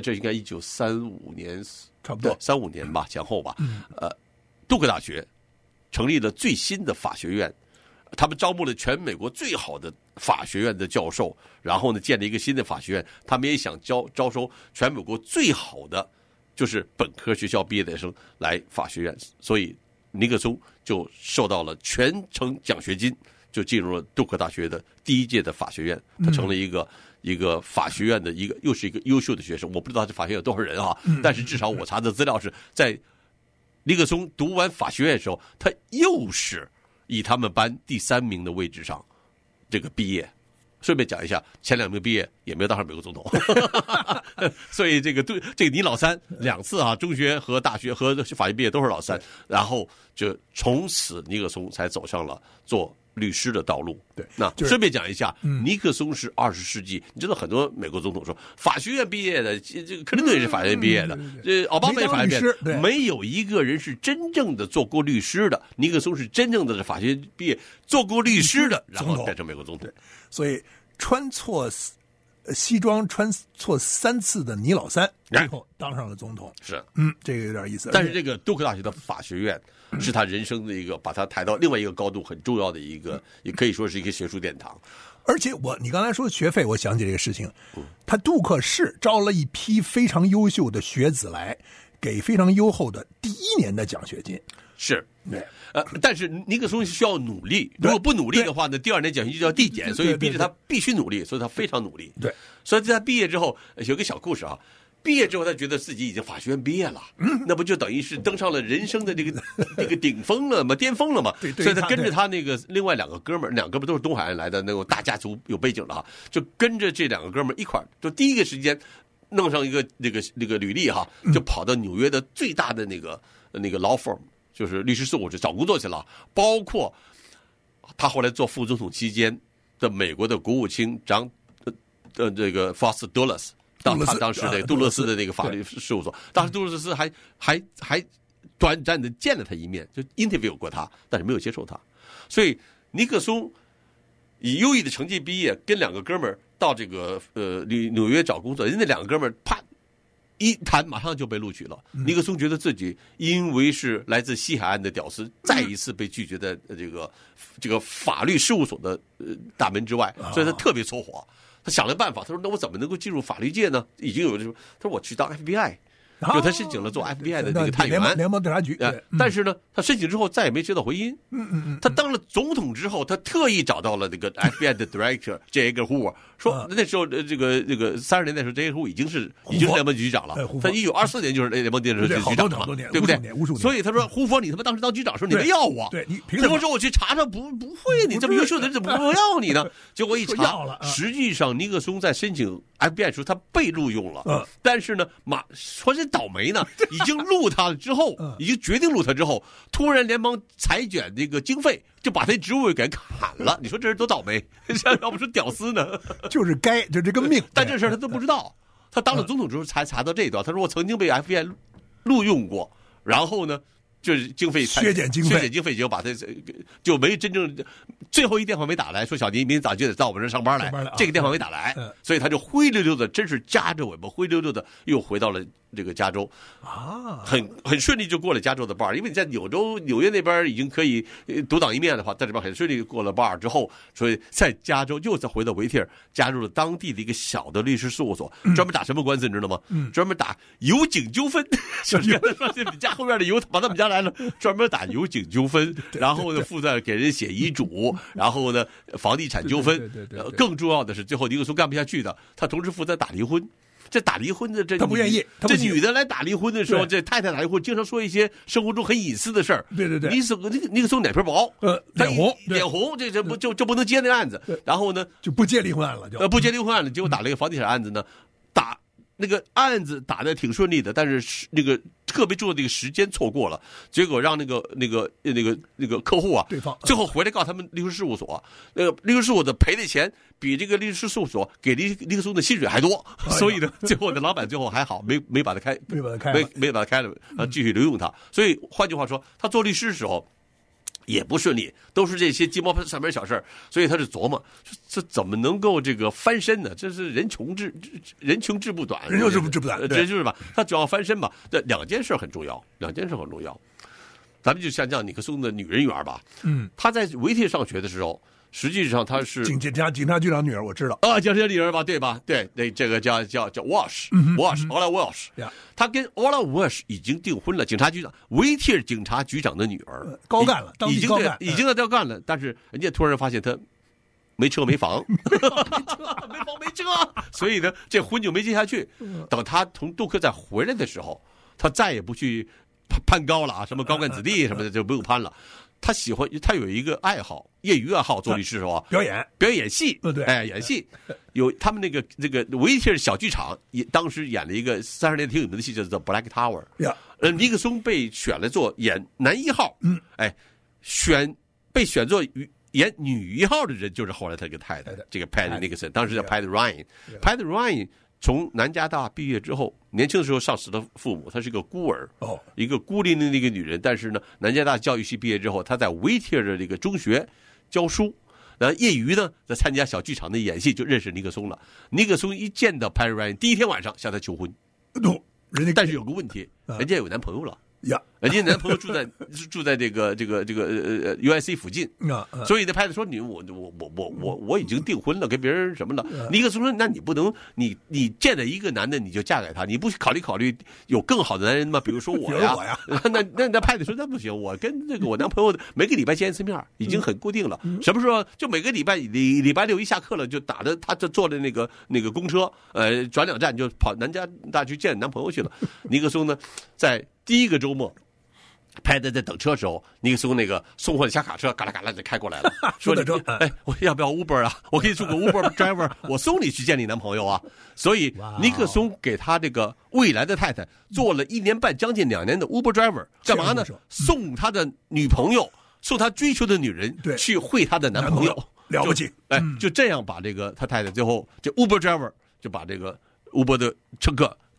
Speaker 3: 1935年。
Speaker 2: 差不多
Speaker 3: 35年吧，前后吧。杜克大学成立了最新的法学院，他们招募了全美国最好的法学院的教授，然后呢建了一个新的法学院。他们也想招收全美国最好的就是本科学校毕业的学生来法学院，所以尼克松就受到了全程奖学金，就进入了杜克大学的第1届的法学院，他成了一个法学院的又是一个优秀的学生。我不知道这法学院有多少人啊，但是至少我查的资料是在尼克松读完法学院的时候，他又是以他们班第3名的位置上这个毕业。顺便讲一下，前2名毕业也没有当上美国总统，所以这个尼老三2次啊，中学和大学和法学毕业都是老三，然后就从此尼克松才走上了做律师的道路。
Speaker 2: 对，
Speaker 3: 那顺便讲一下，尼克松是20世纪，你知道很多美国总统说法学院毕业的，这个克林顿也是法学院毕业的，这奥巴马也法学院毕业的，没有一个人是真正的做过律师的。尼克松是真正的法学院毕业，做过律师的，然后变成美国总统。
Speaker 2: 所以穿错西装穿错3次的尼老三，最后当上了总统。
Speaker 3: 是，
Speaker 2: 这个有点意思。
Speaker 3: 但是这个杜克大学的法学院是他人生的一个把他抬到另外一个高度很重要的一个，也可以说是一个学术殿堂。
Speaker 2: 而且你刚才说学费，我想起这个事情，他杜克市招了一批非常优秀的学子来，给非常优厚的第1年的奖学金。
Speaker 3: 是，但是尼克松需要努力，如果不努力的话呢，第2年奖学金就要递减，所以逼着他必须努力，所以他非常努力。
Speaker 2: 对，
Speaker 3: 所以在他毕业之后有个小故事啊，毕业之后他觉得自己已经法学院毕业了，那不就等于是登上了人生的这个顶峰了吗？巅峰了嘛？
Speaker 2: 对，
Speaker 3: 所以他跟着他那个另外2个哥们儿，2个哥们儿都是东海岸来的那种大家族有背景的哈，就跟着这2个哥们儿一块儿，就第一个时间弄上一个那个履历哈，就跑到纽约的最大的那个 law firm。就是律师事务所找工作去了，包括他后来做副总统期间的美国的国务卿这个 Foster Dulles， 他当时的杜勒斯的那个法律事务所，当时杜勒斯还短暂的见了他一面，就 interview 过他，但是没有接受他。所以尼克松以优异的成绩毕业，跟2个哥们儿到这个纽约找工作，人家那2个哥们儿啪一谈马上就被录取了。尼克松觉得自己因为是来自西海岸的屌丝，再一次被拒绝在这个法律事务所的大门之外，所以他特别搓火。他想了办法，他说：“那我怎么能够进入法律界呢？”已经有人说：“他说我去当 FBI。”就他申请了做 FBI 的那个探员，
Speaker 2: 联邦调查局。
Speaker 3: 但是呢，他申请之后再也没接到回音。他当了总统之后，他特意找到了这个 FBI 的 Director J. Edgar Hoover， 说那时候这个30年代时候 J. Edgar Hoover 已经是联邦局长了。他1924年就是联邦电视局局长嘛，对不对？所以他说：“胡佛，你他妈当时当局长的时候，你没要我。胡佛说我去查查，不会，你这么优秀的人怎么不要你呢？”结果一查，实际上尼克松在申请 FBI 的时候，他被录用了。但是呢，说这倒霉呢，已经录他了之后，已经决定录他之后，突然联邦裁减这个经费，就把他职位给砍了。你说这人多倒霉？要不说屌丝呢？
Speaker 2: 就这个命。
Speaker 3: 但这事他都不知道，他当了总统之后才查到这一段。他说我曾经被 FBI 录用过，然后呢，就是经费
Speaker 2: 削减经费，
Speaker 3: 就把他就没真正最后一电话没打来，说小迪明天早就得到我们这上班来，这个电话没打来，所以他就灰溜溜的，真是夹着尾巴灰溜溜的又回到了这个加州啊，很顺利就过了加州的 bar， 因为你在纽约那边已经可以独当一面的话，在这边很顺利过了 bar 之后，所以在加州又再回到维特尔，加入了当地的一个小的律师事务所，专门打什么官司你知道吗？专门打油井纠纷，就是说你家后面的油跑到我们家来了，专门打油井纠纷，然后呢负责给人写遗嘱，然后呢房地产纠纷，更重要的是最后尼克松干不下去的，他同时负责打离婚。这打离婚的
Speaker 2: 他不愿意，
Speaker 3: 这女的来打离婚的时候，这太太打离婚经常说一些生活中很隐私的事儿。
Speaker 2: 对，
Speaker 3: 尼克松脸皮薄，脸红，这不能接那个案子。然后呢，
Speaker 2: 就不接离婚案了，
Speaker 3: 不接离婚案了。结果打了一个房地产案子呢，打那个案子打得挺顺利的，但是那个特别重要的一个时间错过了，结果让那个客户啊，
Speaker 2: 对方
Speaker 3: 最后回来告他们律师事务所，律师事务所的赔的钱比这个律师事务所给尼克松的薪水还多，所以呢，最后的老板最后还好，没把他开，没把他开了，继续留用他。所以换句话说，他做律师的时候也不顺利，都是这些鸡毛蒜皮小事，所以他是琢磨这怎么能够这个翻身呢？这是人穷志不短，
Speaker 2: 人穷志不短，
Speaker 3: 这就是吧？他主要翻身吧，这两件事很重要。咱们就像尼克松的女人缘吧，他在维特上学的时候。实际上他是
Speaker 2: 警察局长女儿，我知道
Speaker 3: 啊，警察女儿吧，对吧？对，这个叫 Walsh， Ola Walsh， 他跟 Ola Walsh 已经订婚了，警察局长维特尔警察局长的女儿，
Speaker 2: 高干了，
Speaker 3: 已经在高干了，但是人家突然发现他没车没房，没房没车，所以呢，这婚就没结下去。等他从杜克再回来的时候，他再也不去攀高了啊，什么高干子弟什么的就不用攀了。他他有一个爱好，业余爱好，做律师是吧？
Speaker 2: 表演戏，
Speaker 3: 对，演戏。有他们这个维特尔小剧场当时演了一个30年挺有名的戏，叫做《Black Tower》。尼克松被选了做演男1号，被选做演女1号的人就是后来他这个太太，这个 Patty Nixon， 当时叫 Patty Ryan。Patty Ryan 从南加大毕业之后，年轻的时候丧失了父母，她是个孤儿，一个孤零零的一个女人。但是呢，南加大教育系毕业之后，她在维特尔的这个中学教书，业余呢在参加小剧场的演戏，就认识尼克松了。尼克松一见到 Patty Ryan， 第一天晚上向她求婚，但是有个问题，人家有男朋友了。人家男朋友住在这个USC 附近，所以那拍子说我已经订婚了，跟别人什么了。尼克松说，那你不能你见了一个男的你就嫁给他，你不考虑有更好的男人吗？比如说我呀。那拍子说那不行，我跟这个我男朋友每个礼拜见一次面，已经很固定了。什么时候就每个礼拜6一下课了，就打着他就坐的那个公车，转2站就跑南加大去见男朋友去了。尼克松呢，在第一个周末，拍的在等车的时候，尼克松那个送货的小卡车嘎啦嘎啦就开过来了，说你我要不要 Uber 啊？我可以做个 Uber driver， 我送你去见你男朋友啊。所以尼克松给他这个未来的太太做了1年半将近2年的 Uber driver， 干嘛呢？送他的女朋友，送他追求的女人去会他的男朋友，
Speaker 2: 了不起。
Speaker 3: 就这样把这个他太太最后这 Uber driver 就把这个 Uber 的乘客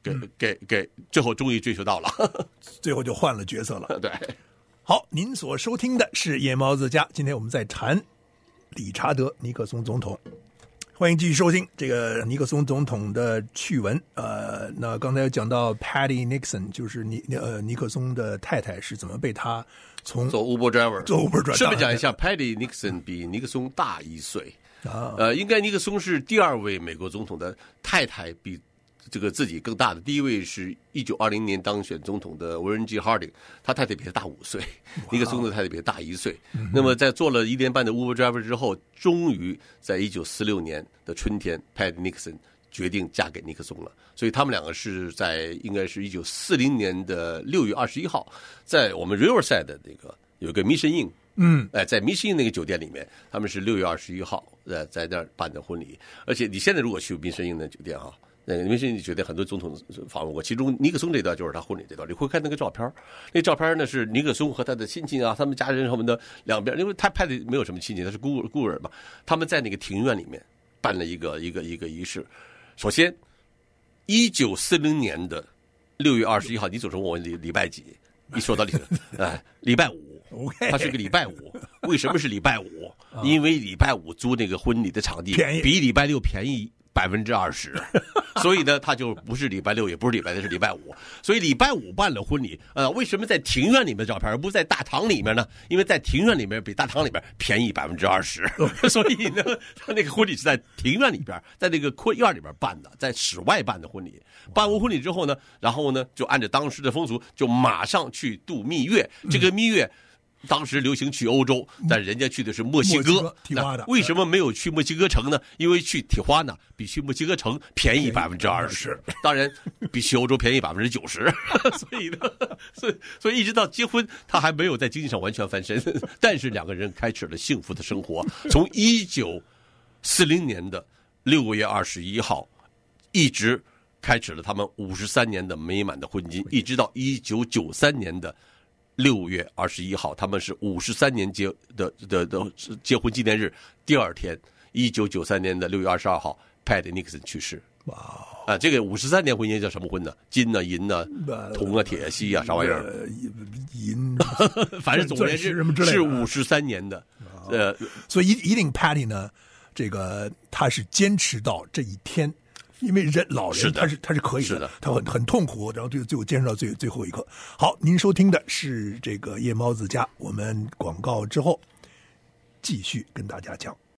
Speaker 3: 给最后终于追求到了，
Speaker 2: 最后就换了角色了。
Speaker 3: 对。
Speaker 2: 好，您所收听的是夜猫子家，今天我们在谈理查德·尼克松总统。欢迎继续收听这个尼克松总统的趣闻。那刚才讲到 Patty Nixon， 就是尼克松的太太是怎么被他从
Speaker 3: 做 Uber driver， 顺便讲一下 ，Patty Nixon 比尼克松大1岁。应该尼克松是第2位美国总统的太太比这个自己更大的，第一位是1920年当选总统的Warren G. Harding， 他太太比他大5岁，尼克松的太太比他大1岁。那么在做了1年半的 Uber driver 之后，终于在1946年的春天 ，Patty Nixon 决定嫁给尼克松了。所以他们两个是在应该是1940年的6月21号，在我们 Riverside 的那个有一个 Mission Inn。在Mission Inn那个酒店里面，他们是6月21号在那儿办的婚礼。而且你现在如果去Mission Inn的酒店啊，那个Mission Inn酒店很多总统访问过，其中尼克松这段就是他婚礼这段。你会看那个照片，那照片呢是尼克松和他的亲戚啊，他们家人什么的两边，因为他拍的没有什么亲戚，他是孤儿嘛，他们在那个庭院里面办了一个仪式。首先，1940年的6月21号，你总是问我礼拜几？一说到礼拜五。他是个礼拜五，为什么是礼拜五？因为礼拜五租那个婚礼的场地比礼拜六便宜20%，所以呢，他就不是礼拜六，也不是礼拜天，是礼拜五。所以礼拜五办了婚礼，为什么在庭院里面的照片，而不是在大堂里面呢？因为在庭院里面比大堂里面便宜20%，所以呢，他那个婚礼是在庭院里边，在那个院里边办的，在室外办的婚礼。办完婚礼之后呢，然后呢，就按照当时的风俗，就马上去度蜜月。这个蜜月当时流行去欧洲，但人家去的是墨西哥。为什么没有去墨西哥城呢？因为去提花呢比去墨西哥城便宜20%，当然比去欧洲便宜90%。所以呢，所以一直到结婚，他还没有在经济上完全翻身，但是两个人开始了幸福的生活。从1940年的6月21号，一直开始了他们53年的美满的婚姻，一直到1993年的6月21号，他们是53年结婚纪念日第2天，1993年的6月22号，Patty Nixon 去世。哇！这个53年婚姻叫什么婚呢？金啊、银啊、铜啊、铁啊、锡啊，啥玩意儿？
Speaker 2: 银，
Speaker 3: 反正总而言之是53年的。
Speaker 2: 所以一定 Patty 呢，这个他是坚持到这一天。因为老人他是可以的，他很痛苦，然后最后坚持到最后一刻。好，您收听的是这个夜猫子家，我们广告之后继续跟大家讲。